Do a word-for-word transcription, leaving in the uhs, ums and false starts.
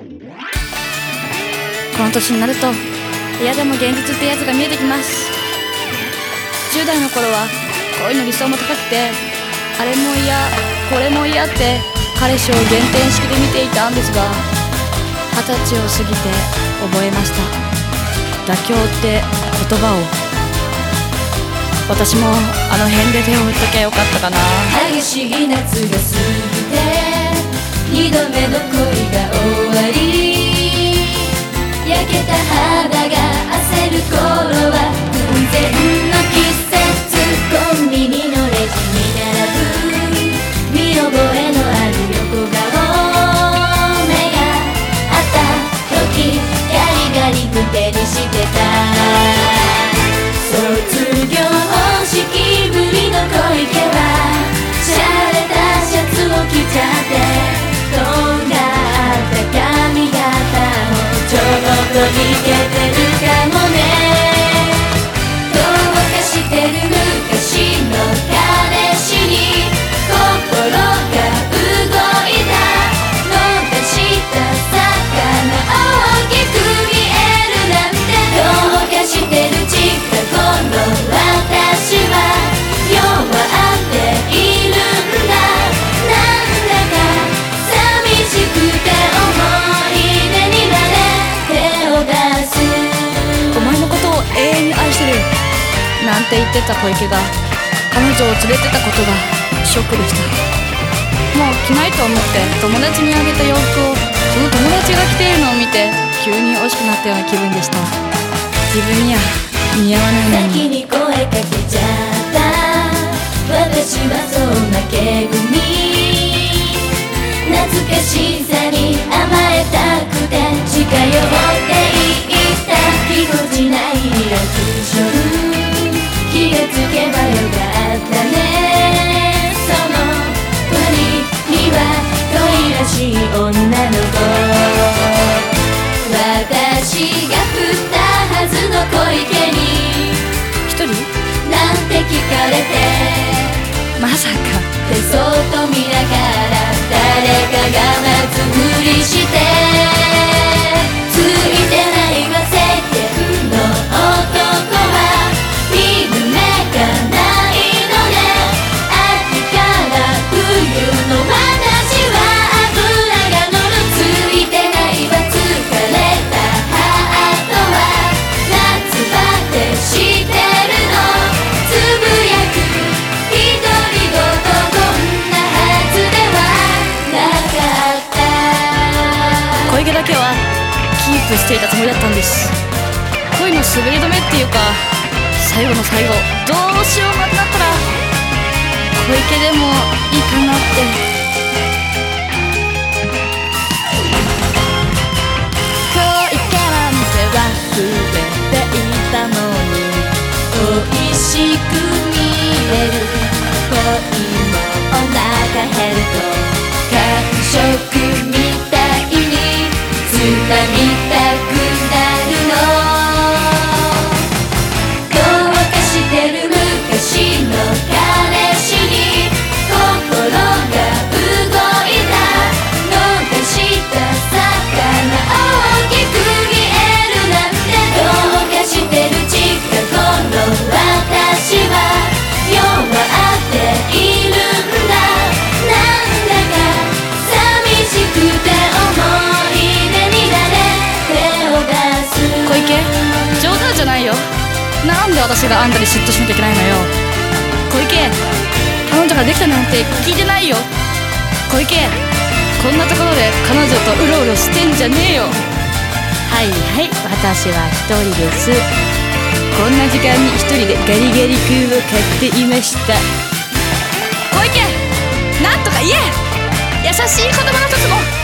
この年になると嫌でも現実ってやつが見えてきます。じゅう代の頃は恋の理想も高くて、あれも嫌これも嫌って彼氏を減点式で見ていたんですが、二十歳を過ぎて覚えました。妥協って言葉を。私もあの辺で手を振っときゃよかったかな。 激しい夏が過ぎて二度目の恋が終わり、焼けた肌が焦る頃は偶然の季節、コンビニのレジに並ぶ見覚えのある横顔、目があった時ガリガリくてにしてた。卒業式ぶりの小池はシャレたシャツを着ちゃって、とんがった髪型もちょっとイケてるかもね。どうかしてる昔の彼氏に心が動いた、逃した魚大きく見えるなんて。どうかしてる近頃私は弱っているんだ、なんだか寂しくて思い出にまで手を出す。 お前のことを永遠に愛してるなんて言ってた小池が彼女を連れてたことがショックでした。もう着ないと思って友達にあげた洋服をその友達が着ているのを見て急に惜しくなったような気分でした。自分には似合わないのに。 先に声かけちゃった私はそんなけ組、懐かしさに甘えたくて近寄っていったぎこちないリアクション、気がつけばよかったね。その割には恋らしい女の子、私が振ったはずの小池に一人なんて聞かれて、 まさかでそっと見ながら誰かが待つふりして、ついてないわ世間の男は見る目がないのね。秋から冬の私は脂が乗る、ついてないわ疲れたハートは夏バテしてるの、つぶやく独り言、こんなはずではなかった。 小池だけはキープしていたつもりだったんです。恋の滑り止めっていうか最後の最後どうしようもなくなったら小池でもいいかなって。小池なんて忘れていたのに美味しく見える恋もお腹減ると感触みたいにつまみたくなるの。どうかしてる昔の彼氏に心が動いた、逃した魚大きく見えるなんて。どうかしてる近頃私は弱っているんだ、なんだか寂しくて思い出にまで手を出す。 小池冗談じゃないよ。なんで私があんたに嫉妬しなきゃいけないのよ。小池彼女ができたなんて聞いてないよ。小池こんなところで彼女とうろうろしてんじゃねえよ。はいはい私は一人です。こんな時間に一人でガリガリ君を買っていました。小池なんとか言え。優しい言葉の一つも